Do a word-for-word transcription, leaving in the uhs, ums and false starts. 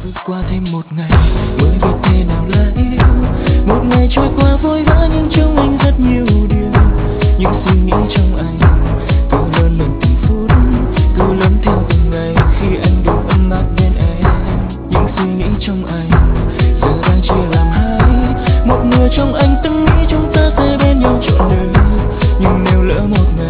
vượt qua thêm một ngày mới biết thế nào là yêu. Một ngày trôi qua vội vã nhưng trong anh rất nhiều điều. Những suy nghĩ trong anh cứ lớn lên từng phút, cứ lớn theo từng ngày khi anh được ấm áp bên em. Những suy nghĩ trong anh giờ đang chia làm hai. Một nửa trong anh từng nghĩ chúng ta sẽ bên nhau trọn đời, nhưng nếu lỡ một ngày